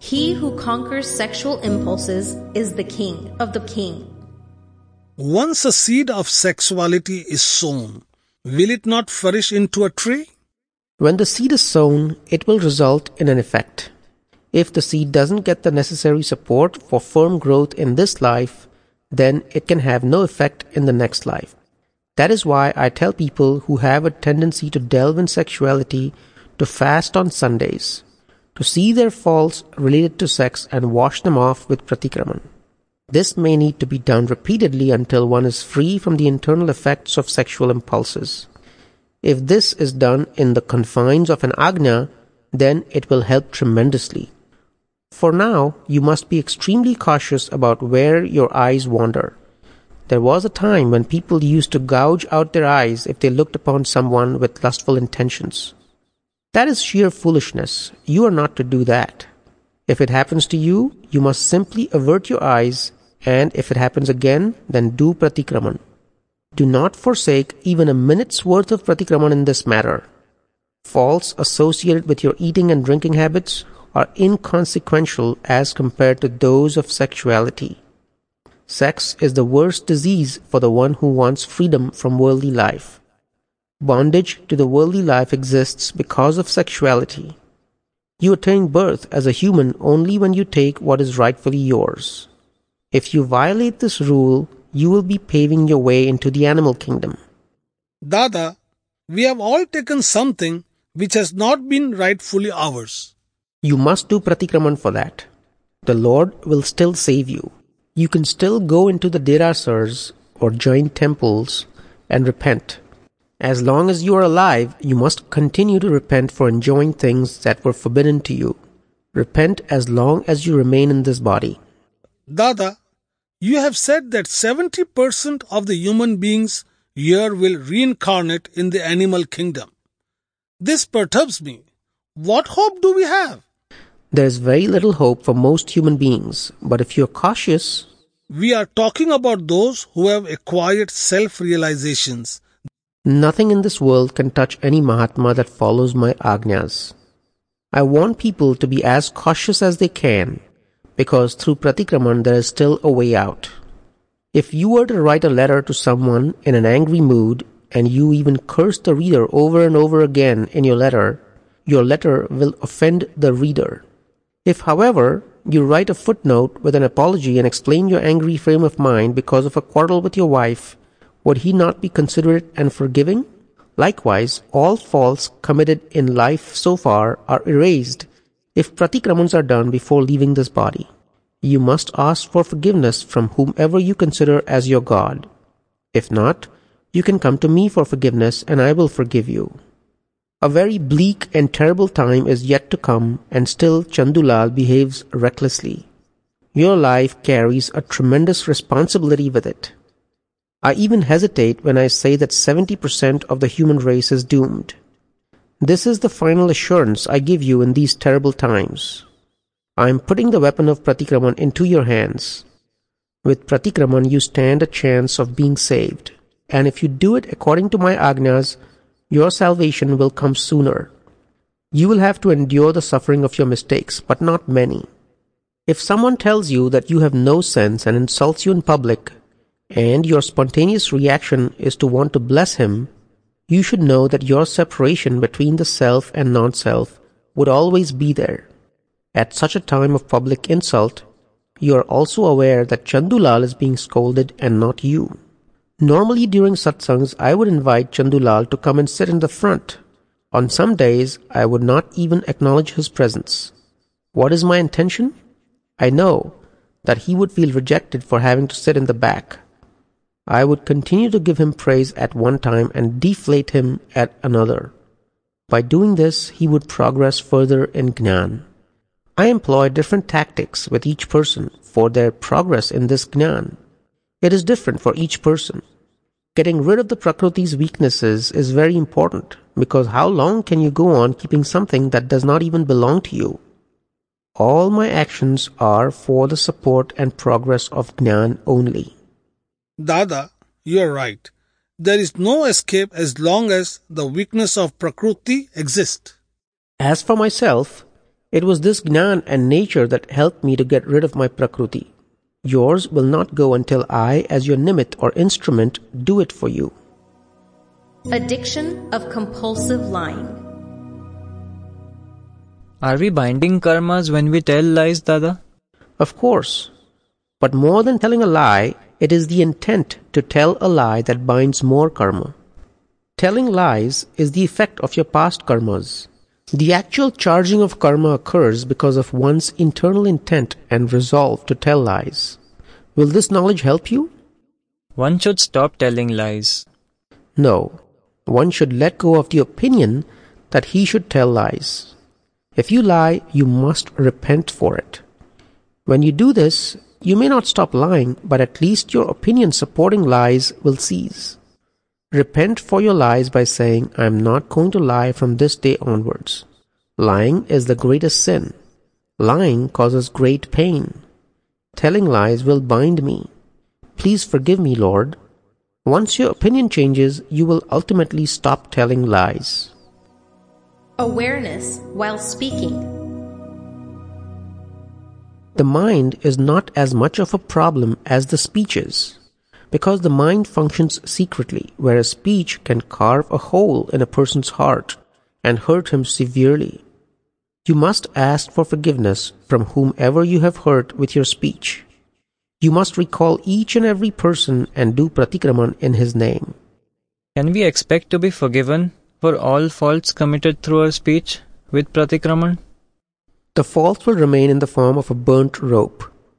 He who conquers sexual impulses is the king of the king. Once a seed of sexuality is sown, will it not flourish into a tree? When the seed is sown, it will result in an effect. If the seed doesn't get the necessary support for firm growth in this life, then it can have no effect in the next life. That is why I tell people who have a tendency to delve in sexuality to fast on Sundays, to see their faults related to sex and wash them off with pratikraman. This may need to be done repeatedly until one is free from the internal effects of sexual impulses. If this is done in the confines of an ajna, then it will help tremendously. For now, you must be extremely cautious about where your eyes wander. There was a time when people used to gouge out their eyes if they looked upon someone with lustful intentions. That is sheer foolishness. You are not to do that. If it happens to you, you must simply avert your eyes, and if it happens again, then do pratikraman. Do not forsake even a minute's worth of pratikraman in this matter. Faults associated with your eating and drinking habits are inconsequential as compared to those of sexuality. Sex is the worst disease for the one who wants freedom from worldly life. Bondage to the worldly life exists because of sexuality. You attain birth as a human only when you take what is rightfully yours. If you violate this rule, you will be paving your way into the animal kingdom. Dada, we have all taken something which has not been rightfully ours. You must do pratikraman for that. The Lord will still save you. You can still go into the derasars or join temples and repent. As long as you are alive, you must continue to repent for enjoying things that were forbidden to you. Repent as long as you remain in this body. Dada, you have said that 70% of the human beings here will reincarnate in the animal kingdom. This perturbs me. What hope do we have? There is very little hope for most human beings, but if you are cautious... We are talking about those who have acquired self-realizations. Nothing in this world can touch any Mahatma that follows my Agnyas. I want people to be as cautious as they can, because through pratikraman there is still a way out. If you were to write a letter to someone in an angry mood, and you even curse the reader over and over again in your letter will offend the reader. If, however, you write a footnote with an apology and explain your angry frame of mind because of a quarrel with your wife, would he not be considerate and forgiving? Likewise, all faults committed in life so far are erased if pratikramans are done before leaving this body. You must ask for forgiveness from whomever you consider as your God. If not, you can come to me for forgiveness and I will forgive you. A very bleak and terrible time is yet to come, and still Chandulal behaves recklessly. Your life carries a tremendous responsibility with it. I even hesitate when I say that 70% of the human race is doomed. This is the final assurance I give you in these terrible times. I am putting the weapon of pratikraman into your hands. With pratikraman you stand a chance of being saved, and if you do it according to my agnas, your salvation will come sooner. You will have to endure the suffering of your mistakes, but not many. If someone tells you that you have no sense and insults you in public, and your spontaneous reaction is to want to bless him, you should know that your separation between the self and non-self would always be there. At such a time of public insult, you are also aware that Chandulal is being scolded and not you. Normally during satsangs, I would invite Chandulal to come and sit in the front. On some days, I would not even acknowledge his presence. What is my intention? I know that he would feel rejected for having to sit in the back. I would continue to give him praise at one time and deflate him at another. By doing this, he would progress further in Jnana. I employ different tactics with each person for their progress in this Jnana. It is different for each person. Getting rid of the Prakriti's weaknesses is very important, because how long can you go on keeping something that does not even belong to you? All my actions are for the support and progress of Jnana only. Dada, you are right. There is no escape as long as the weakness of Prakriti exists. As for myself, It was this Gnan and nature that helped me to get rid of my Prakruti. Yours will not go until I, as your nimit or instrument, do it for you. Addiction of compulsive lying. Are we binding karmas when we tell lies, Dada? Of course. But more than telling a lie, it is the intent to tell a lie that binds more karma. Telling lies is the effect of your past karmas. The actual charging of karma occurs because of one's internal intent and resolve to tell lies. Will this knowledge help you? One should stop telling lies. No. One should let go of the opinion that he should tell lies. If you lie, you must repent for it. When you do this, you may not stop lying, but at least your opinion supporting lies will cease. Repent for your lies by saying, I am not going to lie from this day onwards. Lying is the greatest sin. Lying causes great pain. Telling lies will bind me. Please forgive me, Lord. Once your opinion changes, you will ultimately stop telling lies. Awareness while speaking. The mind is not as much of a problem as the speech is, because the mind functions secretly, whereas speech can carve a hole in a person's heart and hurt him severely. You must ask for forgiveness from whomever you have hurt with your speech. You must recall each and every person and do pratikraman in his name. Can we expect to be forgiven for all faults committed through our speech with pratikraman? The fault will remain in the form of a burnt rope.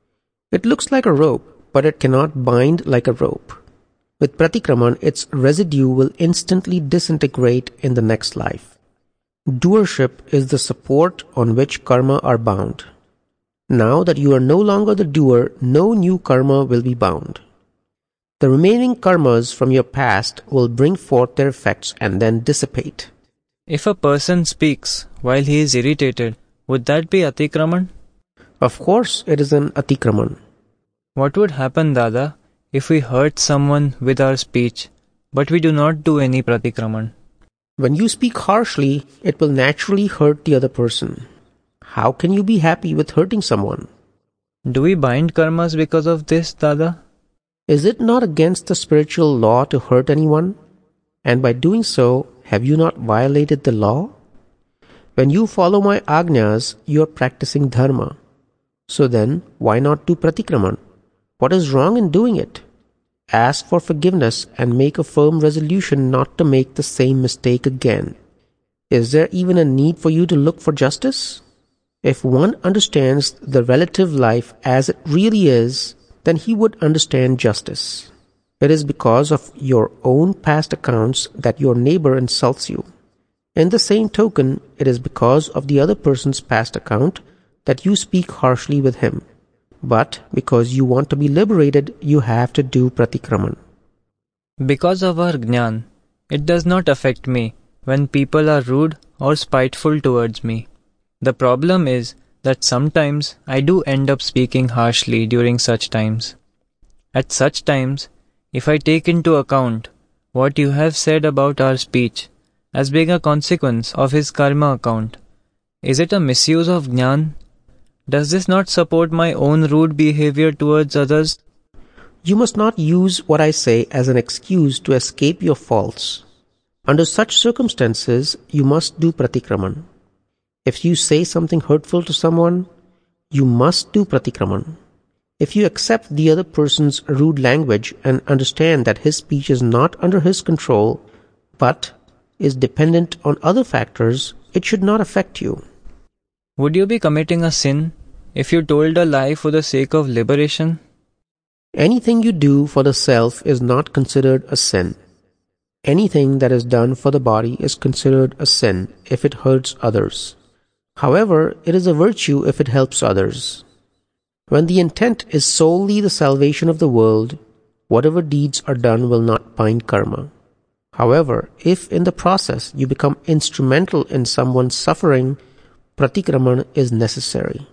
It looks like a rope, but it cannot bind like a rope. With pratikraman, its residue will instantly disintegrate in the next life. Doership is the support on which karma are bound. Now that you are no longer the doer, no new karma will be bound. The remaining karmas from your past will bring forth their effects and then dissipate. If a person speaks while he is irritated, would that be atikraman? Of course, it is an atikraman. What would happen, Dada, if we hurt someone with our speech, but we do not do any pratikraman? When you speak harshly, it will naturally hurt the other person. How can you be happy with hurting someone? Do we bind karmas because of this, Dada? Is it not against the spiritual law to hurt anyone? And by doing so, have you not violated the law? When you follow my agnyas, you are practicing dharma. So then, why not do pratikraman? What is wrong in doing it? Ask for forgiveness and make a firm resolution not to make the same mistake again. Is there even a need for you to look for justice? If one understands the relative life as it really is, then he would understand justice. It is because of your own past accounts that your neighbor insults you. In the same token, it is because of the other person's past account that you speak harshly with him. But because you want to be liberated, you have to do pratikraman. Because of our jnana, it does not affect me when people are rude or spiteful towards me. The problem is that sometimes I do end up speaking harshly during such times. At such times, if I take into account what you have said about our speech as being a consequence of his karma account, is it a misuse of jnana? Does this not support my own rude behavior towards others? You must not use what I say as an excuse to escape your faults. Under such circumstances, you must do pratikraman. If you say something hurtful to someone, you must do pratikraman. If you accept the other person's rude language and understand that his speech is not under his control, but is dependent on other factors, it should not affect you. Would you be committing a sin if you told a lie for the sake of liberation? Anything you do for the self is not considered a sin. Anything that is done for the body is considered a sin if it hurts others. However, it is a virtue if it helps others. When the intent is solely the salvation of the world, whatever deeds are done will not bind karma. However, if in the process you become instrumental in someone's suffering, pratikraman is necessary.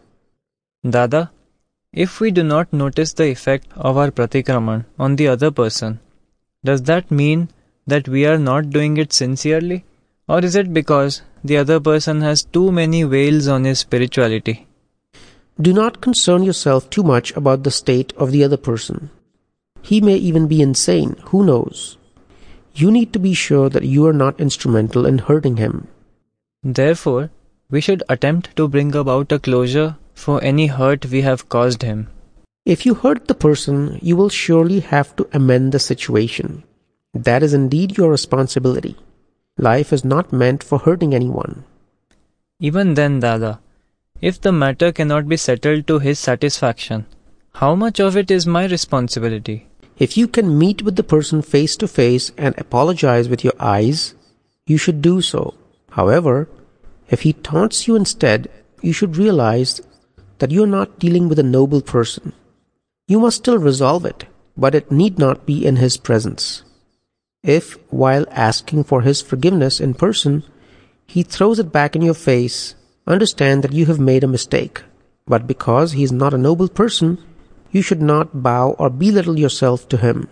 Dada, if we do not notice the effect of our pratikraman on the other person, does that mean that we are not doing it sincerely? Or is it because the other person has too many veils on his spirituality? Do not concern yourself too much about the state of the other person. He may even be insane, who knows? You need to be sure that you are not instrumental in hurting him. Therefore, we should attempt to bring about a closure for any hurt we have caused him. If you hurt the person, you will surely have to amend the situation. That is indeed your responsibility. Life is not meant for hurting anyone. Even then, Dada, if the matter cannot be settled to his satisfaction, how much of it is my responsibility? If you can meet with the person face to face and apologize with your eyes, you should do so. However, if he taunts you instead, you should realize that you are not dealing with a noble person. You must still resolve it, but it need not be in his presence. If, while asking for his forgiveness in person, he throws it back in your face, understand that you have made a mistake. But because he is not a noble person, you should not bow or belittle yourself to him.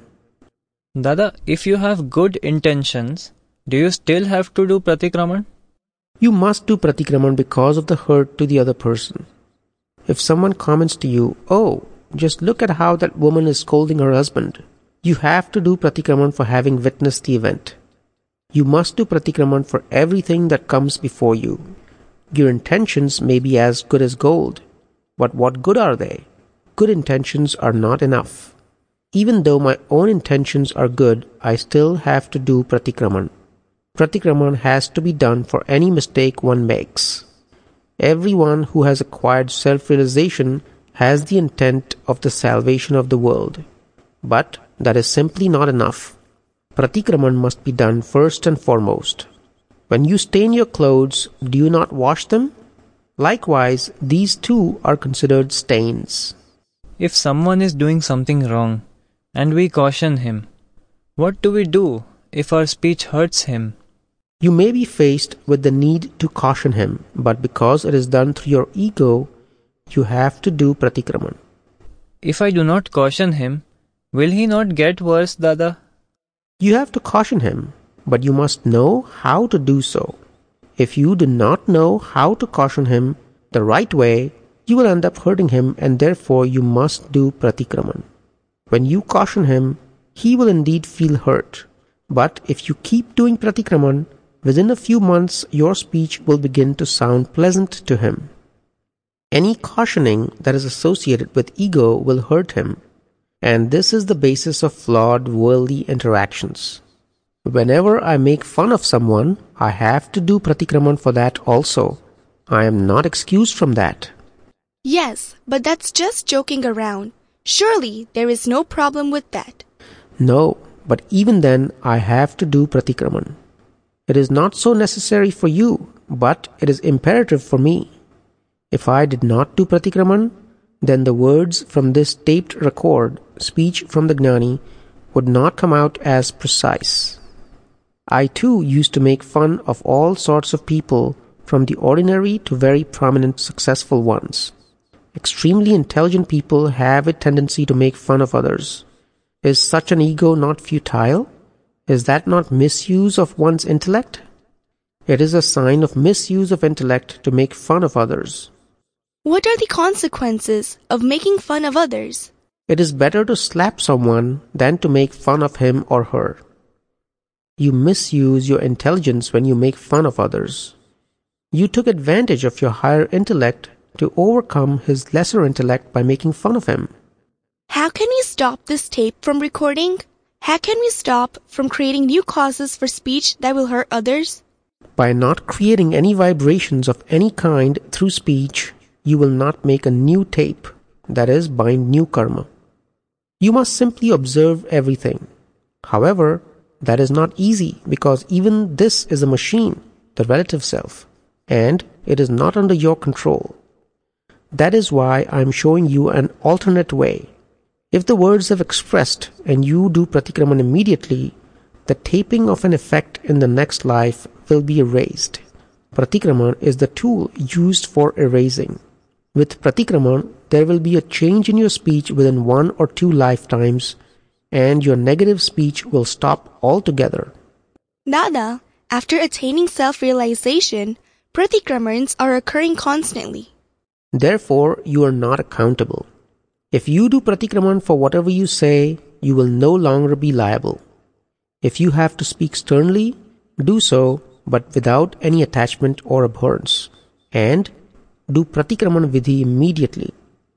Dada, if you have good intentions, do you still have to do pratikraman? You must do pratikraman because of the hurt to the other person. If someone comments to you, "Oh, just look at how that woman is scolding her husband," you have to do pratikraman for having witnessed the event. You must do pratikraman for everything that comes before you. Your intentions may be as good as gold, but what good are they? Good intentions are not enough. Even though my own intentions are good, I still have to do pratikraman. Pratikraman has to be done for any mistake one makes. Everyone who has acquired self-realization has the intent of the salvation of the world. But that is simply not enough. Pratikraman must be done first and foremost. When you stain your clothes, do you not wash them? Likewise, these too are considered stains. If someone is doing something wrong, and we caution him, what do we do if our speech hurts him? You may be faced with the need to caution him, but because it is done through your ego, you have to do pratikraman. If I do not caution him, will he not get worse, Dada? You have to caution him, but you must know how to do so. If you do not know how to caution him the right way, you will end up hurting him, and therefore you must do pratikraman. When you caution him, he will indeed feel hurt. But if you keep doing pratikraman, within a few months your speech will begin to sound pleasant to him. Any cautioning that is associated with ego will hurt him, and this is the basis of flawed worldly interactions. Whenever I make fun of someone, I have to do pratikraman for that also. I am not excused from that. Yes, but that's just joking around. Surely there is no problem with that. No, but even then I have to do pratikraman. It is not so necessary for you, but it is imperative for me. If I did not do pratikraman, then the words from this taped record, speech from the Gnani, would not come out as precise. I too used to make fun of all sorts of people, from the ordinary to very prominent successful ones. Extremely intelligent people have a tendency to make fun of others. Is such an ego not futile? Is that not misuse of one's intellect? It is a sign of misuse of intellect to make fun of others. What are the consequences of making fun of others? It is better to slap someone than to make fun of him or her. You misuse your intelligence when you make fun of others. You took advantage of your higher intellect to overcome his lesser intellect by making fun of him. How can we stop this tape from recording? How can we stop from creating new causes for speech that will hurt others? By not creating any vibrations of any kind through speech, you will not make a new tape, that is, bind new karma. You must simply observe everything. However, that is not easy because even this is a machine, the relative self, and it is not under your control. That is why I am showing you an alternate way. If the words have expressed and you do pratikraman immediately, the taping of an effect in the next life will be erased. Pratikraman is the tool used for erasing. With pratikraman, there will be a change in your speech within 1 or 2 lifetimes, and your negative speech will stop altogether. Dada, After attaining self-realization, pratikramans are occurring constantly. Therefore, you are not accountable. If you do pratikraman for whatever you say, you will no longer be liable. If you have to speak sternly, do so, but without any attachment or abhorrence. And do pratikraman vidhi immediately.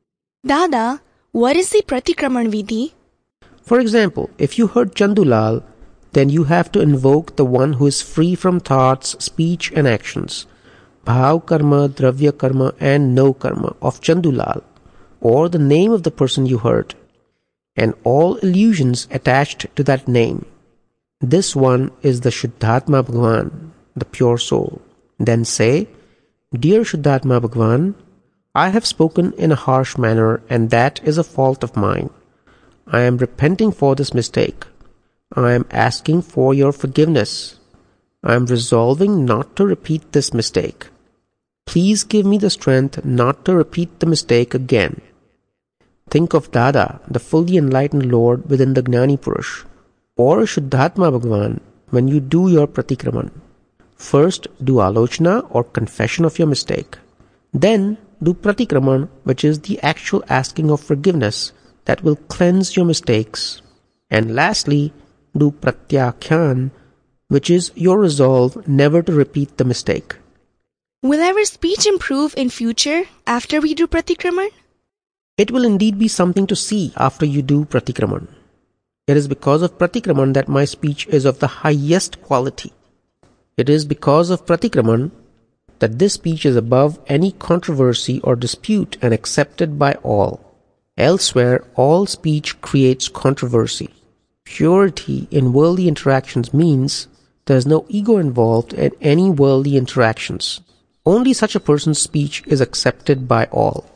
Dada, what is the pratikraman vidhi? For example, if you heard Chandulal, then you have to invoke the one who is free from thoughts, speech and actions, bhav karma, dravya karma and no karma of Chandulal, or the name of the person you heard, and all illusions attached to that name. This one is the Shuddhatma Bhagwan, the pure soul. Then say, Dear Shuddhatma Bhagwan, I have spoken in a harsh manner and that is a fault of mine. I am repenting for this mistake. I am asking for your forgiveness. I am resolving not to repeat this mistake. Please give me the strength not to repeat the mistake again. Think of Dada, the fully enlightened Lord within the Gnani Purush, or Shuddhatma Bhagwan when you do your pratikraman. First do alochana or confession of your mistake. Then do pratikraman, which is the actual asking of forgiveness that will cleanse your mistakes. And lastly, do pratyakhyan, which is your resolve never to repeat the mistake. Will our speech improve in future after we do pratikraman? It will indeed be something to see after you do pratikraman. It is because of pratikraman that my speech is of the highest quality. It is because of pratikraman that this speech is above any controversy or dispute and accepted by all. Elsewhere, all speech creates controversy. Purity in worldly interactions means there is no ego involved in any worldly interactions. Only such a person's speech is accepted by all.